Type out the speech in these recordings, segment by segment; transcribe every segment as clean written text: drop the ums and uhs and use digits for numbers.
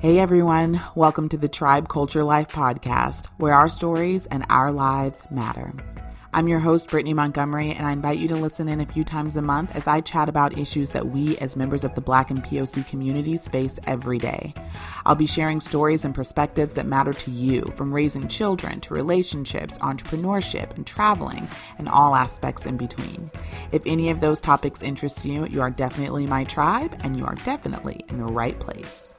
Hey everyone, welcome to the Tribe Culture Life podcast, where our stories and our lives matter. I'm your host, Brittany Montgomery, and I invite you to listen in a few times a month as I chat about issues that we as members of the Black and POC communities face every day. I'll be sharing stories and perspectives that matter to you, from raising children to relationships, entrepreneurship, and traveling, and all aspects in between. If any of those topics interest you, you are definitely my tribe, and you are definitely in the right place.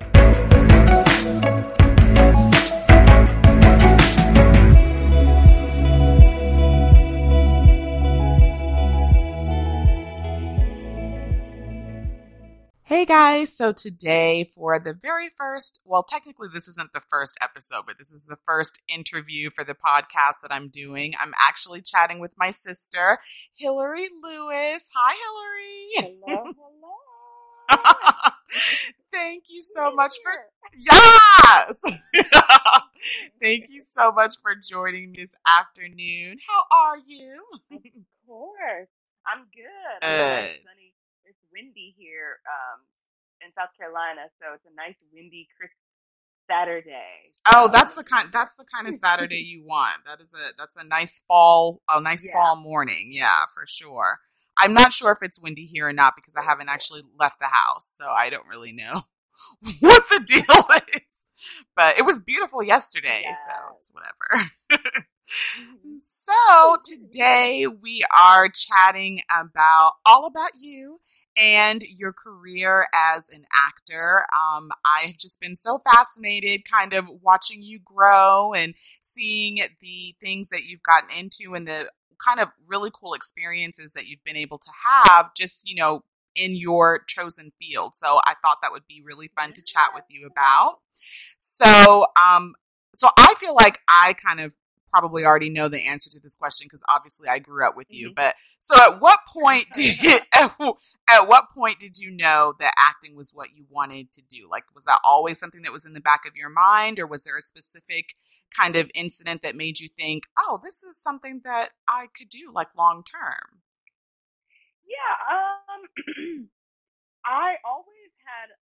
Hey guys, so today for the very first, well, technically this isn't the first episode, but this is the first interview for the podcast that I'm doing. I'm actually chatting with my sister, Hillary Lewis. Hi, Hillary. Hello, hello. Thank you so much for, yes! Thank you so much for joining me this afternoon. How are you? Of course. I'm good. Good. Sunny. It's windy here in South Carolina, so it's a nice windy, crisp Saturday. Oh, that's the kind of Saturday you want. That's a nice fall fall morning. Yeah, for sure. I'm not sure if it's windy here or not because I haven't actually left the house, so I don't really know what the deal is. But it was beautiful yesterday, so it's whatever. So today we are chatting all about you and your career as an actor. I have just been so fascinated kind of watching you grow and seeing the things that you've gotten into and the kind of really cool experiences that you've been able to have just, in your chosen field. So I thought that would be really fun to chat with you about. So I feel like I kind of probably already know the answer to this question because obviously I grew up with you. But so at what point did you know that acting was what you wanted to do? Like, was that always something that was in the back of your mind, or was there a specific kind of incident that made you think, oh, this is something that I could do like long term? Yeah, I always had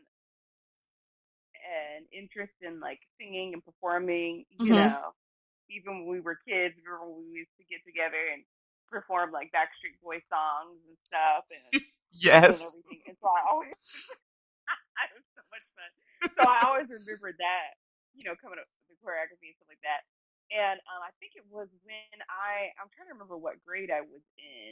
an interest in like singing and performing, even when we were kids. Remember when we used to get together and perform like Backstreet Boy songs and stuff and Yes. everything. And so I always it was so much fun. So I always remember that, coming up with the choreography and stuff like that. And I think it was when I'm trying to remember what grade I was in.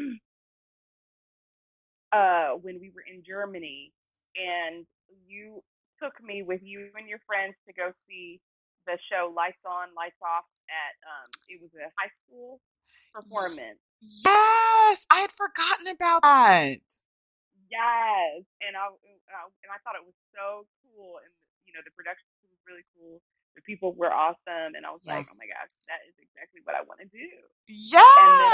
When we were in Germany, and you took me with you and your friends to go see the show Lights On, Lights Off at it was a high school performance. Yes, I had forgotten about that. Yes, and I thought it was so cool, and the production was really cool. The people were awesome, and I was like, oh my gosh, that is exactly what I want to do. Yes. And then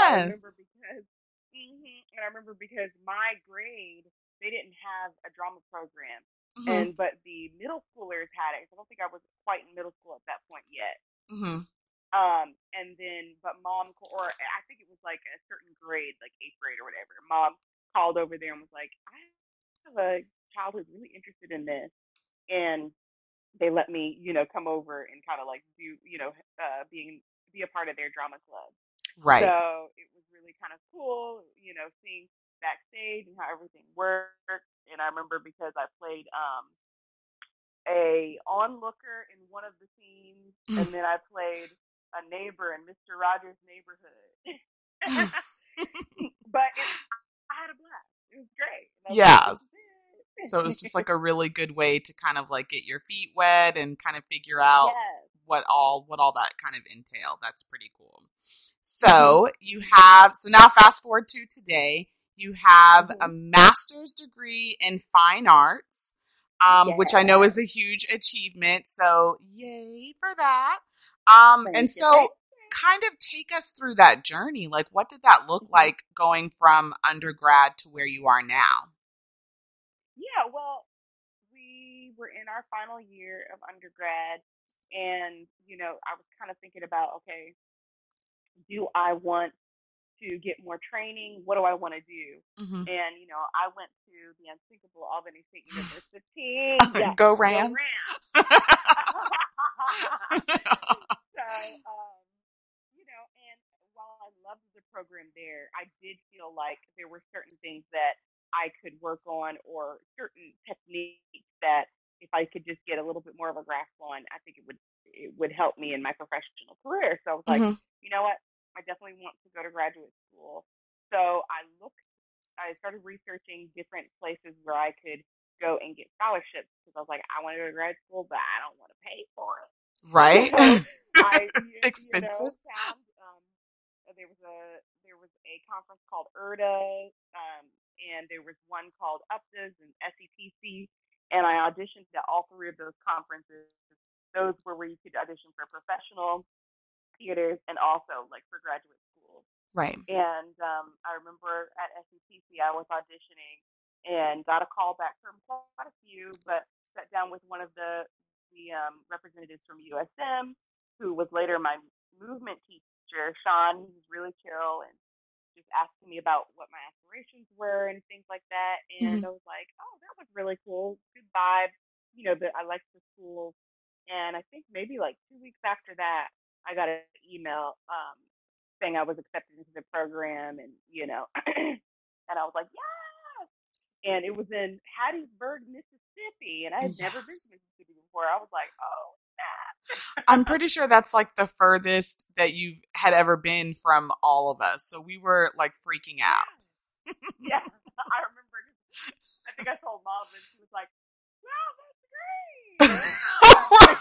I remember because my grade, they didn't have a drama program, but the middle schoolers had it. So I don't think I was quite in middle school at that point yet. And then, but mom, or I think it was like a certain grade, like 8th grade or whatever. Mom called over there and was like, I have a child who's really interested in this, and they let me, come over and kind of like do, be a part of their drama club. Right. So it was really kind of cool, seeing backstage and how everything worked. And I remember because I played a onlooker in one of the scenes, and then I played a neighbor in Mr. Rogers' Neighborhood. But I had a blast. It was great. Yes. So it was just like a really good way to kind of like get your feet wet and kind of figure out what all that kind of entailed. That's pretty cool. So so now fast forward to today, you have a master's degree in fine arts, which I know is a huge achievement. So yay for that. And so kind of take us through that journey. Like, what did that look like going from undergrad to where you are now? Yeah, well, we were in our final year of undergrad, and I was kind of thinking about, okay, do I want to get more training. What do I want to do? Mm-hmm. And, I went to the unthinkable Albany State University. Yeah, go Rams. So, and while I loved the program there, I did feel like there were certain things that I could work on, or certain techniques that if I could just get a little bit more of a grasp on, I think it would help me in my professional career. So I was like, you know what? I definitely want to go to graduate school. So I started researching different places where I could go and get scholarships, because I was like, I want to go to grad school, but I don't want to pay for it. Right. So I expensive. Found there was a conference called IRDA, and there was one called UPTAS and SETC, and I auditioned at all three of those conferences. Those were where you could audition for professional theaters and also like for graduate school. Right. And I remember at SETC I was auditioning and got a call back from quite a few, but sat down with one of the representatives from USM, who was later my movement teacher, Sean. He was really chill and just asking me about what my aspirations were and things like that. And I was like, oh, that was really cool. Good vibe. I liked the school. And I think maybe like 2 weeks after that, I got an email saying I was accepted into the program, and and I was like, yes. And it was in Hattiesburg, Mississippi, and I had never been to Mississippi before. I was like, oh, snap. I'm pretty sure that's like the furthest that you had ever been from all of us. So we were like freaking out. Yeah, I remember. I think I told Mom, and she was like, wow, that's great.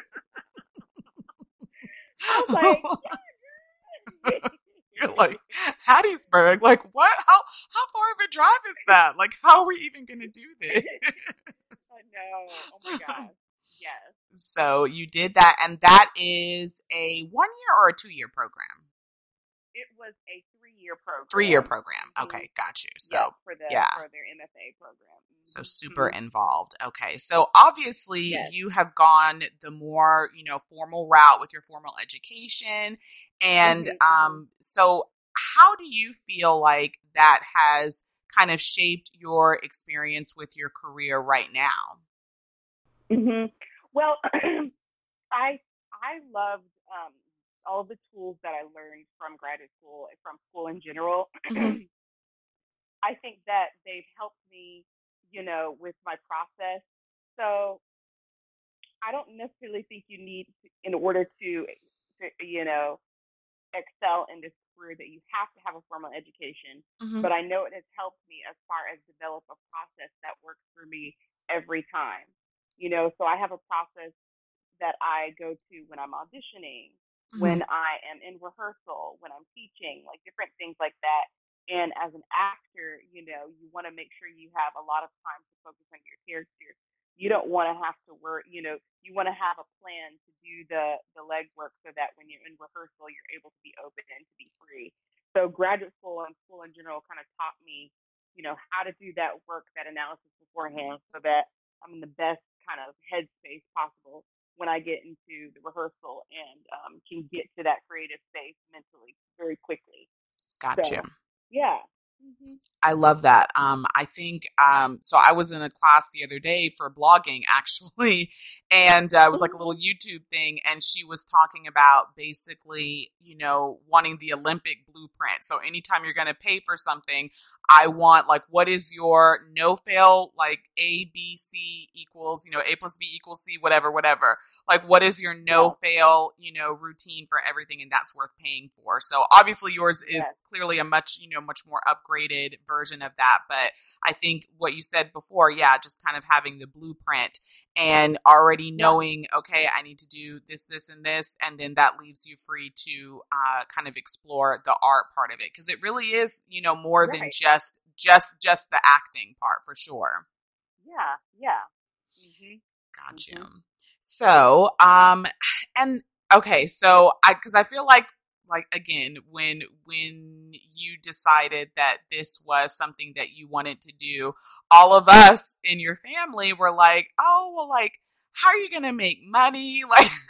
I was like, yeah. You're like, Hattiesburg? Like, what? How far of a drive is that? Like, how are we even going to do this? I know. Oh my gosh. Yes. So you did that, and that is a 1 year or a 2 year program? It was a 3-year program. 3-year program. Okay, got you. So for their MFA program. So super involved. Okay. So obviously you have gone the more, formal route with your formal education. And so how do you feel like that has kind of shaped your experience with your career right now? Well, I loved all of the tools that I learned from graduate school, from school in general. I think that they've helped me, with my process. So I don't necessarily think you need, in order to excel in this career, that you have to have a formal education. But I know it has helped me as far as develop a process that works for me every time. So I have a process that I go to when I'm auditioning, when I am in rehearsal, when I'm teaching, like different things like that. And as an actor, you want to make sure you have a lot of time to focus on your character. You don't want to have to work, you want to have a plan to do the legwork, so that when you're in rehearsal, you're able to be open and to be free. So graduate school and school in general kind of taught me, how to do that work, that analysis beforehand, so that I'm in the best kind of headspace possible when I get into the rehearsal, and can get to that creative space mentally very quickly. Gotcha. So, yeah. I love that. I think, so I was in a class the other day for blogging, actually, and it was like a little YouTube thing, and she was talking about basically, wanting the Olympic blueprint. So anytime you're going to pay for something, I want, like, what is your no-fail, like, A, B, C equals, A plus B equals C, whatever. Like, what is your no-fail, routine for everything, and that's worth paying for. So obviously yours is clearly a much more upgraded version of that. But I think what you said before, just kind of having the blueprint and already knowing, okay, I need to do this, this, and this. And then that leaves you free to kind of explore the art part of it. Because it really is, more than just the acting part, for sure. Yeah. Gotcha. So, and okay, so because I feel like again, when you decided that this was something that you wanted to do, all of us in your family were like, oh, well, like, how are you going to make money? Like, how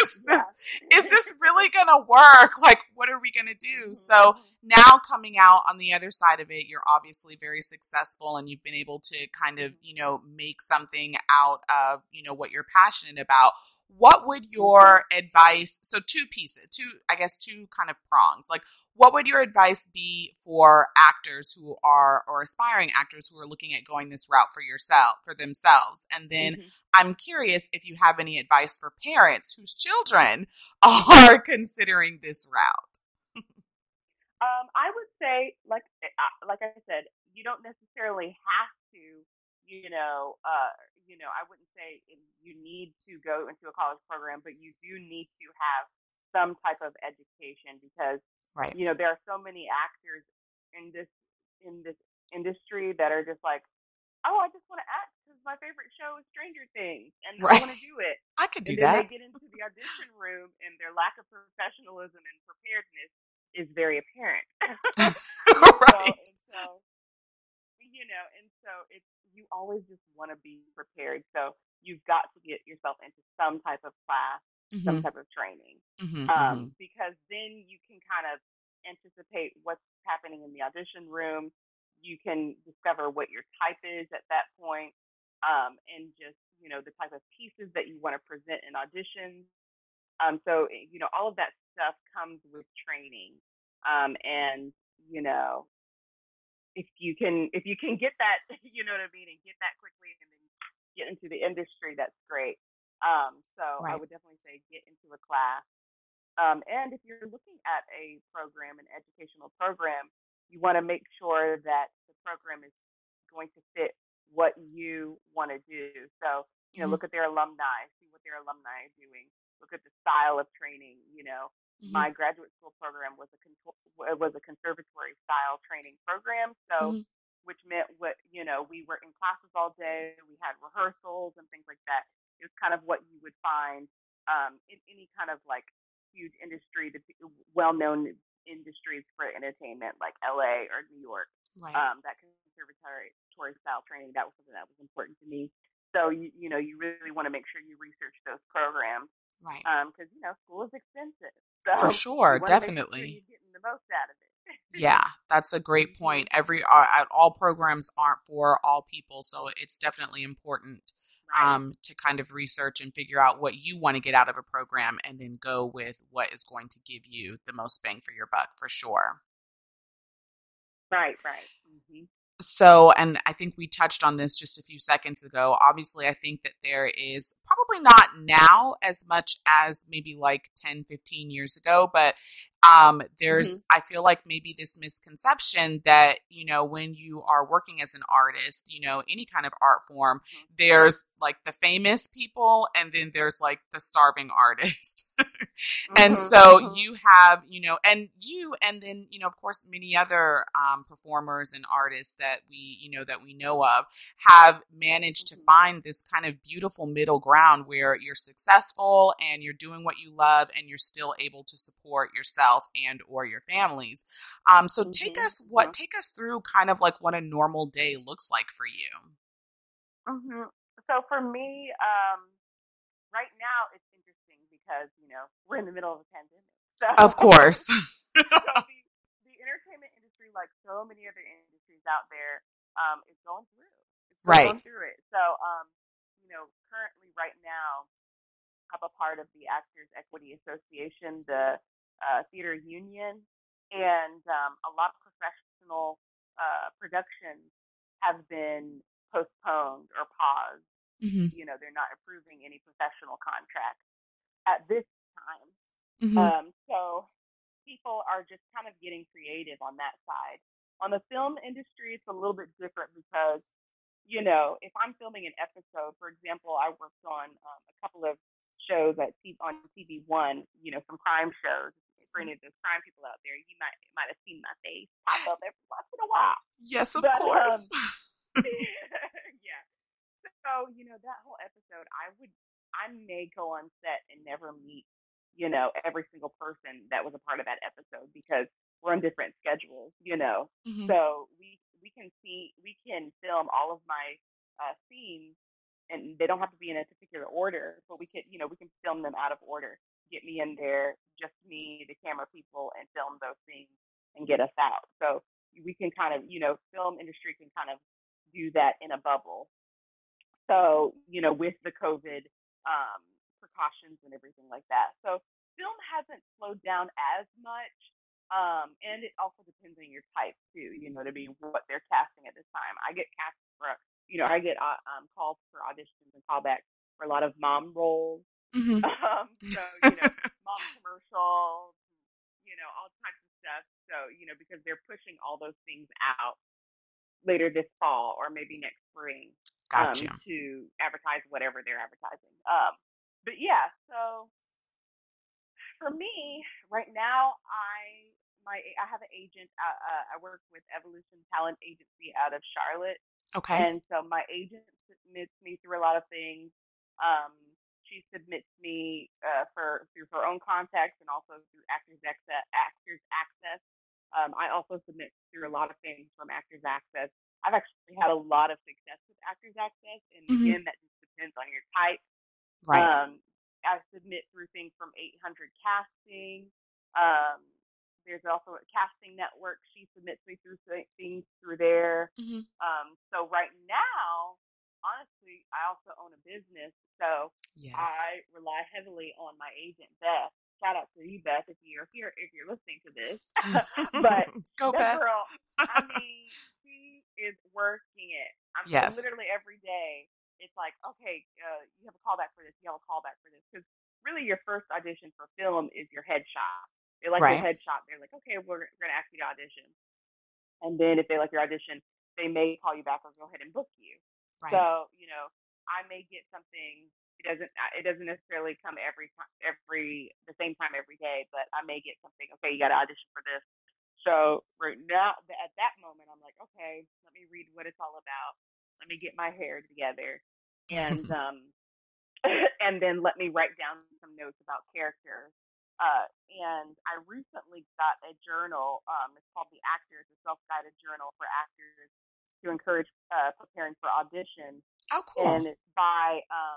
is this really going to work? Like, what are we going to do? So now coming out on the other side of it, you're obviously very successful and you've been able to kind of, make something out of, what you're passionate about. What would your advice, so two kind of prongs, like what would your advice be for actors who are, or aspiring actors who are looking at going this route for themselves? And then I'm curious if you have any advice for parents whose children are considering this route. I would say, like I said, you don't necessarily have to, I wouldn't say you need to go into a college program, but you do need to have some type of education because, right. There are so many actors in this industry that are just like, oh, I just want to act because my favorite show is Stranger Things, and I want to do it. I could do that. And then that. they get into the audition room, and their lack of professionalism and preparedness is very apparent. Right. So it's you always just want to be prepared. So you've got to get yourself into some type of class, some type of training, because then you can kind of anticipate what's happening in the audition room. You can discover what your type is at that point, and just the type of pieces that you want to present in auditions. So all of that stuff comes with training, and if you can get that, and get that quickly, and then get into the industry, that's great. So right. I would definitely say get into a class. And if you're looking at a program, an educational program, you want to make sure that the program is going to fit what you want to do. So, look at their alumni, see what their alumni are doing. Look at the style of training. My graduate school program was a conservatory style training program. So, which meant we were in classes all day. We had rehearsals and things like that. It was kind of what you would find in any kind of like huge industry, the well-known industries for entertainment like LA or New York. Right. That conservatory style training, that was something that was important to me. So you really want to make sure you research those programs, right? Because school is expensive. So for sure, definitely. Make sure you're getting the most out of it. Yeah, that's a great point. All programs aren't for all people, so it's definitely important to kind of research and figure out what you want to get out of a program, and then go with what is going to give you the most bang for your buck, for sure. Right. So, and I think we touched on this just a few seconds ago. Obviously, I think that there is probably not now as much as maybe like 10, 15 years ago, but there's, I feel like maybe this misconception that, when you are working as an artist, any kind of art form, there's like the famous people and then there's like the starving artist. And so you have, and then, of course, many other performers and artists that we know of have managed to find this kind of beautiful middle ground where you're successful and you're doing what you love and you're still able to support yourself and or your families. So take us through kind of like what a normal day looks like for you. So for me, right now it's interesting because we're in the middle of a pandemic. So, of course. So the entertainment industry, like so many other industries out there, is going through. Going through it. So currently right now, I'm a part of the Actors Equity Association, the theater union, and a lot of professional productions have been postponed or paused. They're not approving any professional contracts at this time. So people are just kind of getting creative on that side. On the film industry, it's a little bit different because, if I'm filming an episode, for example, I worked on a couple of shows on TV1, some crime shows. For any of those crime people out there, you might have seen my face pop up every once in a while. Yes, of course. Yeah. So, that whole episode, I may go on set and never meet, every single person that was a part of that episode because we're on different schedules, So we can film all of my scenes, and they don't have to be in a particular order, but we can film them out of order. get me in there, just me, the camera people, and film those things and get us out. So we can kind of, film industry can kind of do that in a bubble. So, with the COVID precautions and everything like that. So film hasn't slowed down as much. And it also depends on your type too, to be what they're casting at this time. I get cast for, I get calls for auditions and callbacks for a lot of mom roles. Mm-hmm. So, mom commercials, all types of stuff. So, because they're pushing all those things out later this fall or maybe next spring to advertise whatever they're advertising. But yeah, so for me right now, I have an agent. I work with Evolution Talent Agency out of Charlotte. Okay. And so my agent submits me through a lot of things. She submits me through her own contacts and also through Actors Access. I also submit through a lot of things from Actors Access. I've actually had a lot of success with Actors Access, and again, that just depends on your type. Right. I submit through things from 800 Casting. There's also a casting network. She submits me through things through there. So right now, honestly, I also own a business, so yes. I rely heavily on my agent, Beth. Shout out to you, Beth, if you're listening to this. But Go, that Beth. girl, I mean, she is working it. Yes. Literally every day. It's like, okay, you have a callback for this. You have a callback for this. Because really, your first audition for film is your headshot. They like your headshot. They're like, okay, we're going to ask you to audition. And then if they like your audition, they may call you back or go ahead and book you. Right. So, I may get something. It doesn't necessarily come the same time every day, but I may get something. Okay, you got to audition for this. So right now, at that moment, I'm like, okay, let me read what it's all about. Let me get my hair together, and and then let me write down some notes about characters. And I recently got a journal. It's called The Actor. It's a self-guided journal for actors to encourage preparing for auditions. Oh, cool. And it's by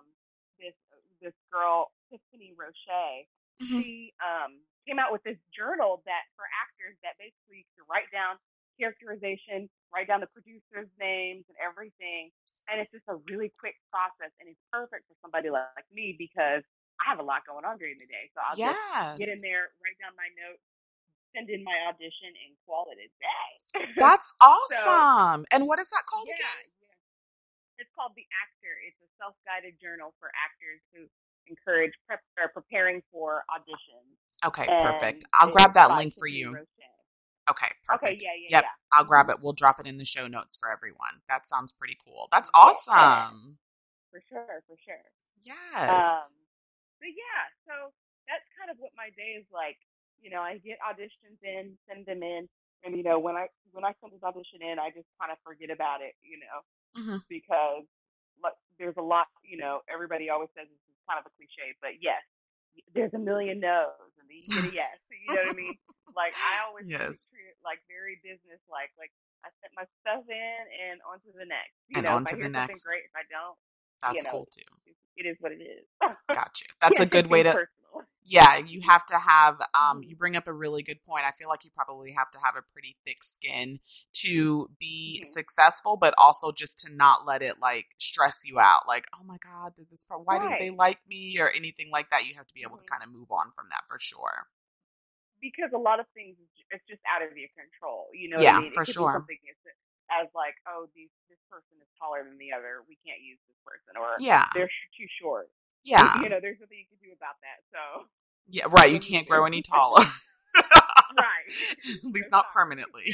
this girl, Tiffany Roche. She came out with this journal that for actors that basically to write down characterization, write down the producers' names and everything. And it's just a really quick process, and it's perfect for somebody like me because I have a lot going on during the day. So I'll just get in there, write down my notes, send in my audition, and call it a day. That's awesome. So, and what is that called again? Yeah. It's called The Actor. It's a self-guided journal for actors who encourage preparing for auditions. Okay, perfect. I'll grab that link for you. Okay, perfect. Okay, yeah. I'll grab it. We'll drop it in the show notes for everyone. That sounds pretty cool. That's awesome. For sure. Yes. But yeah, so that's kind of what my day is like. I get auditions in, send them in, and when I send this audition in, I just kind of forget about it, because there's a lot. Everybody always says this is kind of a cliche, but yes, there's a million no's, and then you get a yes. You know what I mean? Like I always treat it like very business like I sent my stuff in and on to the next. On if to I hear the next. Something great, if I don't, that's cool too. It is what it is. Gotcha. That's a good way to. Personal. Yeah, you have to have. You bring up a really good point. I feel like you probably have to have a pretty thick skin to be successful, but also just to not let it like stress you out. Like, oh my God, did this part? Why didn't they like me or anything like that? You have to be able to kind of move on from that for sure. Because a lot of things, it's just out of your control. You know what I mean? For sure. Something as like, oh, this person is taller than the other. We can't use this person, or they're too short. Yeah. There's nothing you can do about that. So. Yeah, right. You can't grow any taller. Right. At least not permanently.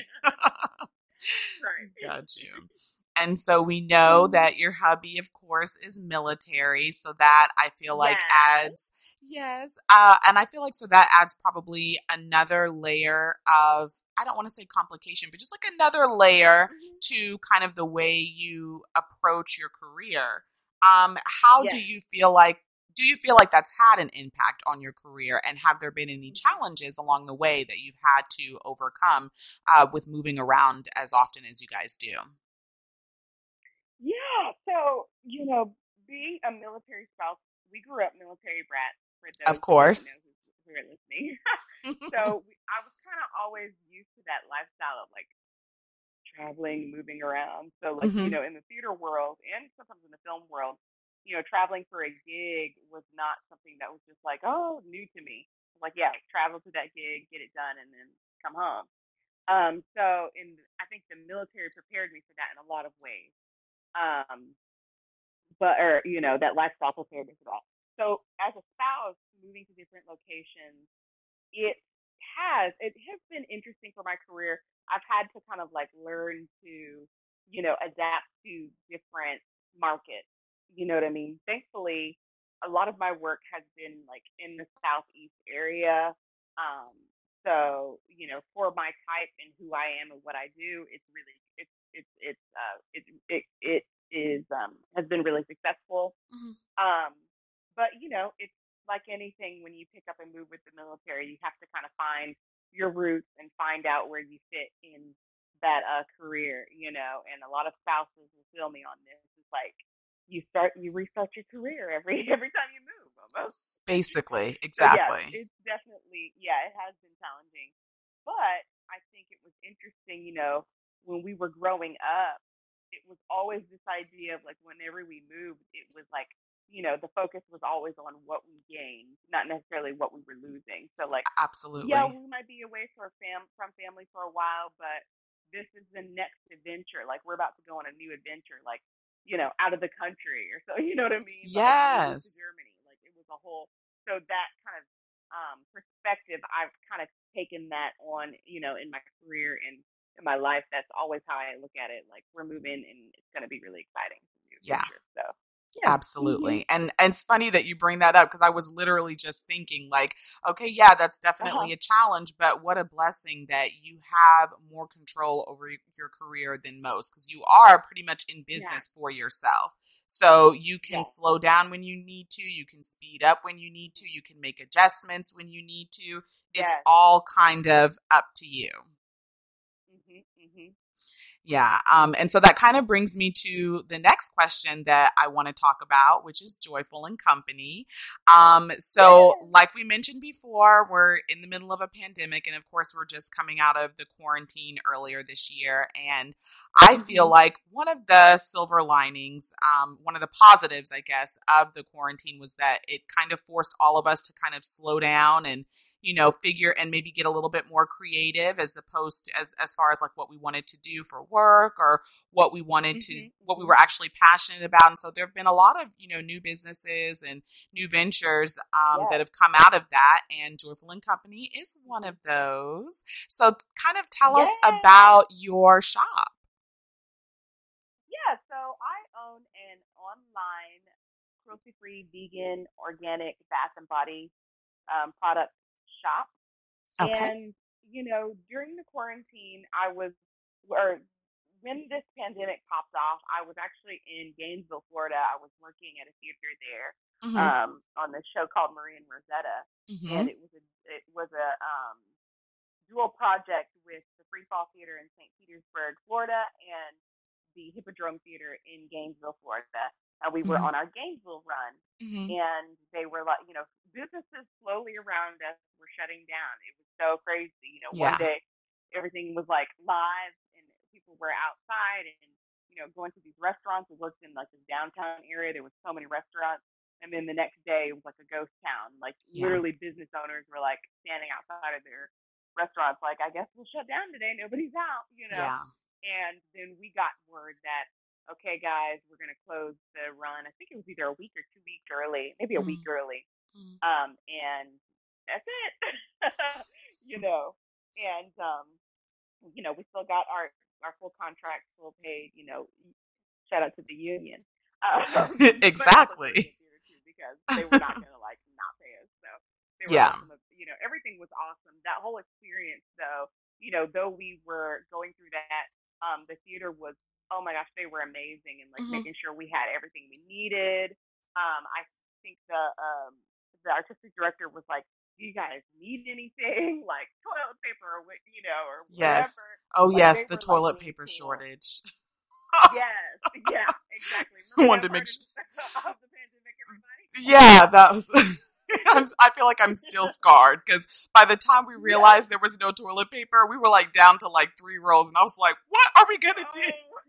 Right. Got you. And so we know that your hubby, of course, is military. So that I feel like adds, and I feel like so that adds probably another layer of, I don't want to say complication, but just like another layer to kind of the way you approach your career. How do you feel like that's had an impact on your career, and have there been any challenges along the way that you've had to overcome with moving around as often as you guys do? Yeah, so, being a military spouse, we grew up military brats. Of course. who are listening. So I was kind of always used to that lifestyle of like traveling, moving around. So like, Mm-hmm. in the theater world and sometimes in the film world, traveling for a gig was not something that was just like, oh, new to me. Like, yeah, travel to that gig, get it done, and then come home. I think the military prepared me for that in a lot of ways. Um, that lifestyle prepared me for that. So as a spouse, moving to different locations, it it has been interesting for my career. I've had to kind of like learn to, adapt to different markets. You know what I mean? Thankfully, a lot of my work has been like in the southeast area. Um, so, for my type and who I am and what I do, it's really it is has been really successful. Mm-hmm. But it's like anything when you pick up and move with the military, you have to kind of find your roots and find out where you fit in that career, and a lot of spouses will feel me on this. It's like you restart your career every time you move almost. Basically, So yeah, exactly. it's definitely, it has been challenging. But I think it was interesting, when we were growing up, it was always this idea of like whenever we moved, it was like, the focus was always on what we gained, not necessarily what we were losing. So like, yeah, Absolutely. we might be away from family for a while, but this is the next adventure. Like we're about to go on a new adventure, like, out of the country or so, you know what I mean? Like when we moved to Yes. Germany, like it was a whole, so that kind of perspective, I've kind of taken that on, in my career and in my life. That's always how I look at it. Like we're moving and it's going to be really exciting, new Yeah. adventure. So yeah. Absolutely. And it's funny that you bring that up because I was literally just thinking like, okay, yeah, that's Uh-huh. definitely a challenge, but what a blessing that you have more control over your career than most because you are pretty much in Yeah. business for yourself. So you can Yes. slow down when you need to, you can speed up when you need to, you can make adjustments when you need to. It's Yes. all kind of up to you. Mhm. Mhm. Yeah. And so that kind of brings me to the next question that I want to talk about, which is Joyful and Company. So, Yeah. like we mentioned before, we're in the middle of a pandemic. And of course, we're just coming out of the quarantine earlier this year. And I feel Mhm. like one of the silver linings, one of the positives, I guess, of the quarantine was that it kind of forced all of us to kind of slow down and figure and maybe get a little bit more creative as opposed to as far as like what we wanted to do for work or what we wanted to, Mhm. what we Mhm. were actually passionate about. And so there have been a lot of, new businesses and new ventures that Yes. have come out of that. And Joyful and Company is one Mhm. of those. So kind of tell us Yes. about your shop. Yeah. So I own an online cruelty-free, vegan, organic bath and body product shop. Okay. And, during the quarantine, or when this pandemic popped off, I was actually in Gainesville, Florida. I was working at a theater there Mm-hmm. on this show called Marie and Rosetta. Mm-hmm. And it was a dual project with the Free Fall Theater in St. Petersburg, Florida, and the Hippodrome Theater in Gainesville, Florida. We were Mm-hmm. on our Gainesville run, Mm-hmm. and they were like, businesses slowly around us were shutting down. It was so crazy. One Yeah. day everything was like live, and people were outside and going to these restaurants. We worked in like this downtown area. There was so many restaurants. And then the next day it was like a ghost town. Like Yeah. literally business owners were like standing outside of their restaurants like, I guess we'll shut down today. Nobody's out. Yeah. And then we got word that, okay, guys, we're going to close the run. I think it was either a week or 2 weeks early, maybe a week early. Mm-hmm. And that's it, you know. And, we still got our full contract, full paid, shout out to the union. But also to Exactly. the theater too, because they were not going to like not pay us. So they were Yeah. awesome. Everything was awesome. That whole experience, though, though we were going through that, the theater was, oh my gosh, they were amazing and like Mm-hmm. making sure we had everything we needed. I think the artistic director was like, do you guys need anything like toilet paper or or Yes. whatever? Oh, Like yes, they the were like toilet being paper cool. shortage. Yes, yeah, exactly. I Remember wanted to that make part sure. of the pandemic, everybody? Yeah, that was. I feel like I'm still scarred because by the time we realized there was no toilet paper, we were like down to like 3 rolls, and I was like, "What are we gonna do?"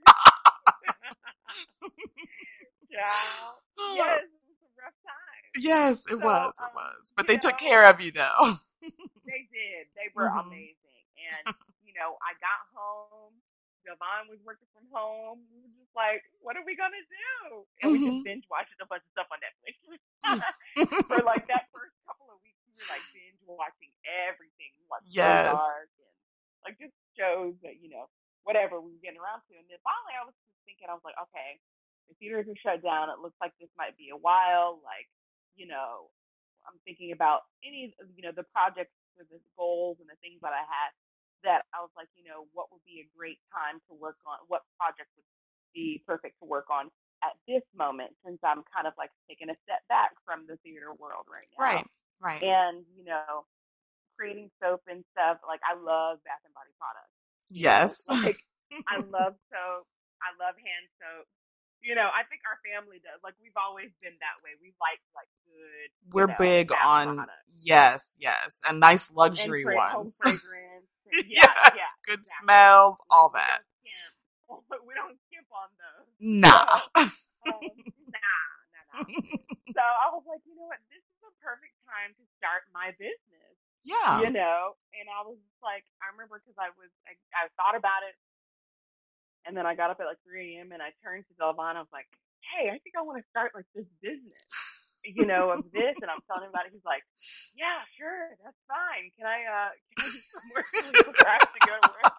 Child. Yes, it was a rough time. Yes, it was. But they took know, care of you, though. They did. They were amazing. And, I got home. Devon was working from home. We were just like, what are we going to do? And we just binge watched a bunch of stuff on Netflix. For like that first couple of weeks, we were like binge watching everything. Like Ozark and like just shows that, whatever we were getting around to. And then finally I was just thinking, I was like, okay, the theaters are shut down. It looks like this might be a while. Like, I'm thinking about any, the projects for the goals and the things that I had that I was like, what would be a great time to work on? What project would be perfect to work on at this moment, since I'm kind of like taking a step back from the theater world right now. Right. And, creating soap and stuff. Like, I love Bath and Body products. Yes. Like, I love soap. I love hand soap. I think our family does. Like, we've always been that way. We like good. We're big on products. Yes, a nice luxury ones. Home fragrance. Yes, good smells, all that. We don't skimp on those. Nah. Nah. So I was like, you know what? This is a perfect time to start my business. Yeah. And I was just like, I remember because I thought about it. And then I got up at like 3 a.m. and I turned to Delvon. I was like, hey, I think I want to start like this business, of this. And I'm telling him about it. He's like, yeah, sure. That's fine. Can I get some more sleep before I have to go to work?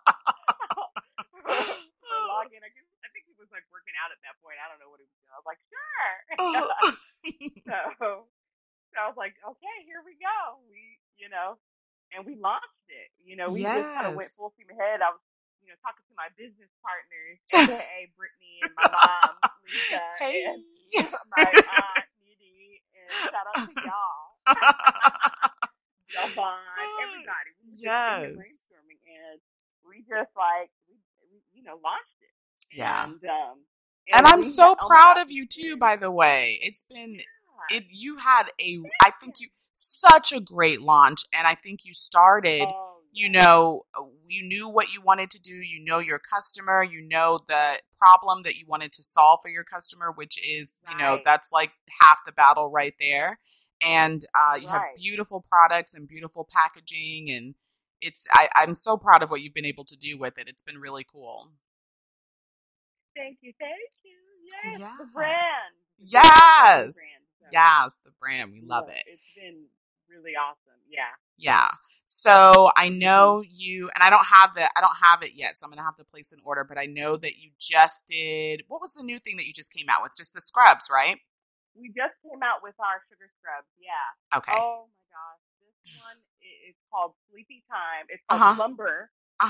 Or log in. I think he was like working out at that point. I don't know what he was doing. I was like, sure. So I was like, okay, here we go. We, and we launched it. We just kind of went full steam ahead. I was, talking to my business partners, aka Brittany and my mom, Lisa, and my aunt, Nidhi, and shout out to y'all. Javon, everybody. We just brainstorming, and we just like, we launched it. Yeah. And I'm so proud of you too, by the way. It's been, you had I think such a great launch, and I think you started, you knew what you wanted to do, your customer, the problem that you wanted to solve for your customer, which is, that's like half the battle right there. And you have beautiful products and beautiful packaging, and I'm so proud of what you've been able to do with it. It's been really cool. Thank you. Yes. The brand. Yes. Yes, the brand. We love it. It's been really awesome. Yeah. Yeah. So I know you, and I don't have it yet, so I'm going to have to place an order, but I know that you just did, what was the new thing that you just came out with? Just the scrubs, right? We just came out with our sugar scrubs. Yeah. Okay. Oh my gosh. This one is called Sleepy Time. It's called Slumber.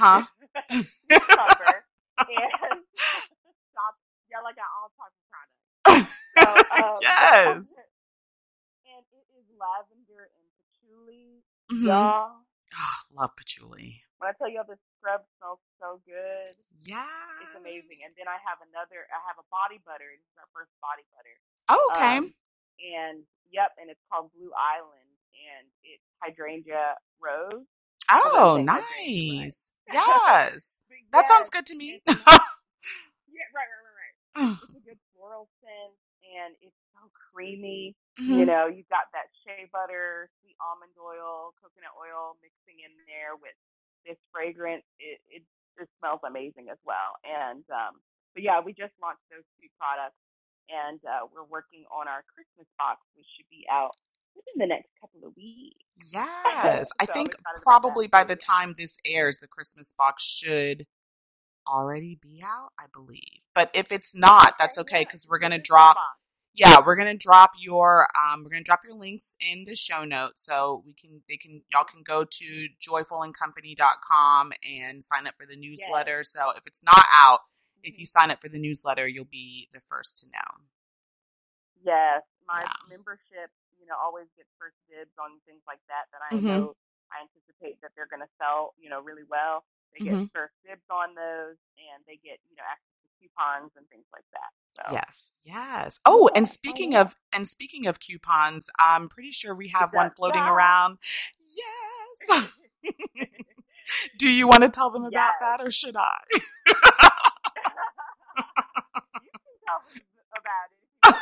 Slumber. And y'all, I got all types of products. So, yes. And it is lavender and patchouli. Y'all. Oh, love patchouli. When I tell you the scrub smells so good. Yeah. It's amazing. And then I have a body butter. This is our first body butter. Oh, okay. And it's called Blue Island, and it's hydrangea rose. Oh, nice. Yes. That sounds good to me. Yeah, right. It's a good floral scent, and it's so creamy. You've got that shea butter, sweet almond oil, coconut oil mixing in there with this fragrance. It smells amazing as well. And but yeah, we just launched those 2 products, and we're working on our Christmas box, which should be out within the next couple of weeks. Yes. I think probably by the time this airs, the Christmas box should already be out, I believe. But if it's not, that's okay, because we're gonna drop your links in the show notes, so y'all can go to joyfulandcompany.com and sign up for the newsletter. Yes. So if it's not out, if you sign up for the newsletter, you'll be the first to know. Yes, my membership, always gets first dibs on things like that I know I anticipate that they're going to sell, really well. They get first dibs on those, and they get, access to coupons and things like that. So. Yes. Oh, and speaking of coupons, I'm pretty sure we have one floating around. Yes. Do you want to tell them about that, or should I? You can tell them about it.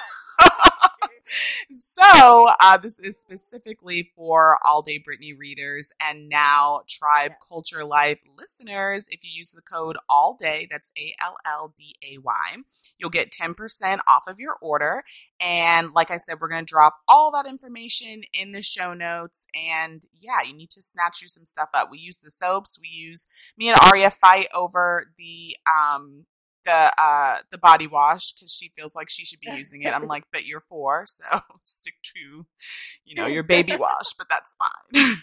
So this is specifically for All Day Brittany readers and now Tribe Culture Life listeners. If you use the code ALLDAY, that's ALLDAY, you'll get 10% off of your order. And like I said, we're going to drop all that information in the show notes. And yeah, you need to snatch you some stuff up. We use the soaps. Me and Aria fight over the body wash because she feels like she should be using it. I'm like, but you're 4, so stick to, your baby wash, but that's fine.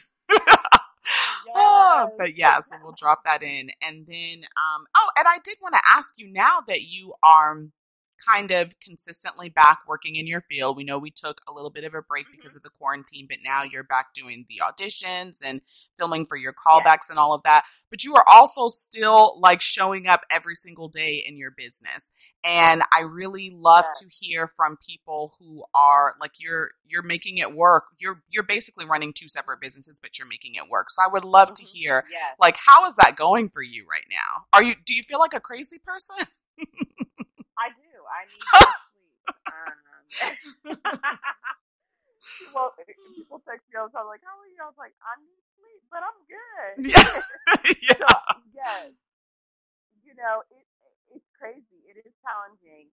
But yeah, so we'll drop that in. And then, and I did want to ask you, now that you are kind of consistently back working in your field, we know we took a little bit of a break because of the quarantine, but now you're back doing the auditions and filming for your callbacks and all of that. But you are also still like showing up every single day in your business. And I really love to hear from people who are like, you're making it work. You're basically running 2 separate businesses, but you're making it work. So I would love to hear, like, how is that going for you right now? Do you feel like a crazy person? I do. I need to sleep. Well, people text me all the time like, "How are you?" I was like, "I need sleep, but I'm good." Yeah. So, yes. It's crazy. It is challenging.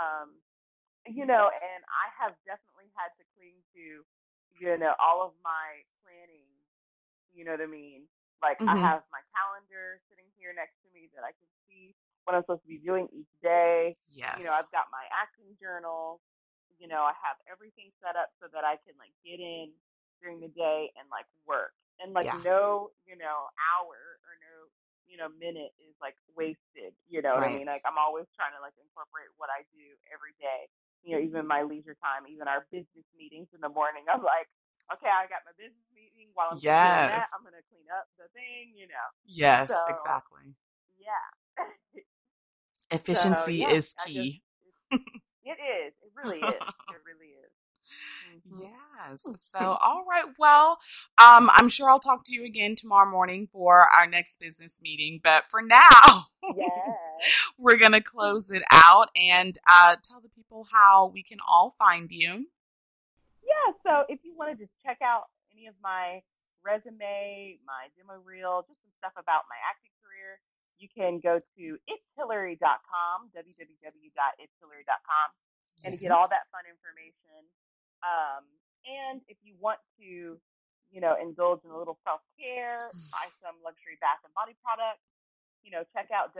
And I have definitely had to cling to, all of my planning. You know what I mean? Like, I have my calendar sitting here next to me that I can see what I'm supposed to be doing each day. Yes. I've got my acting journal. I have everything set up so that I can like get in during the day and like work. And like no, hour or no, minute is like wasted. You know what I mean? Like I'm always trying to like incorporate what I do every day. Even my leisure time, even our business meetings in the morning. I'm like, okay, I got my business meeting. While I'm doing that, I'm gonna clean up the thing. Yes, so, exactly. Yeah. Efficiency is key. It is. It really is. It really is. Yes. So, all right. Well, I'm sure I'll talk to you again tomorrow morning for our next business meeting. But for now, we're going to close it out and tell the people how we can all find you. Yeah. So if you want to just check out any of my resume, my demo reel, just some stuff about my acting career, you can go to itshillary.com, www.itshillary.com, and to get all that fun information. And if you want to, indulge in a little self-care, buy some luxury bath and body products, check out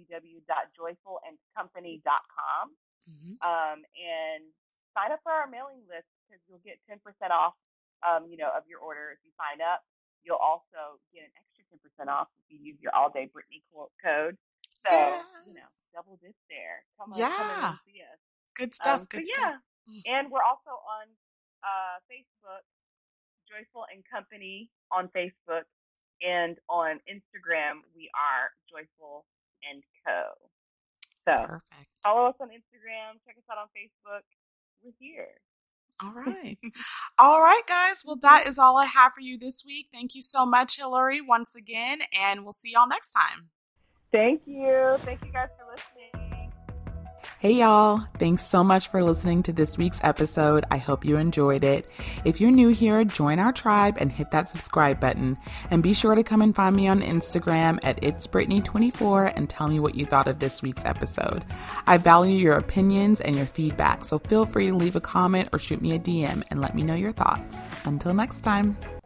www.joyfulandcompany.com, and sign up for our mailing list because you'll get 10% off, of your order if you sign up. You'll also get an extra 10% off if you use your All Day Brittany code. So, double dip there. Come in and see us. Good stuff. Good stuff. And we're also on Facebook, Joyful and Company on Facebook, and on Instagram we are Joyful and Co. So perfect. Follow us on Instagram. Check us out on Facebook. We're here. All right. All right, guys. Well, that is all I have for you this week. Thank you so much, Hillary, once again, and we'll see y'all next time. Thank you. Thank you guys for listening. Hey y'all, thanks so much for listening to this week's episode. I hope you enjoyed it. If you're new here, join our tribe and hit that subscribe button. And be sure to come and find me on Instagram at itsbrittany24 and tell me what you thought of this week's episode. I value your opinions and your feedback, so feel free to leave a comment or shoot me a DM and let me know your thoughts. Until next time.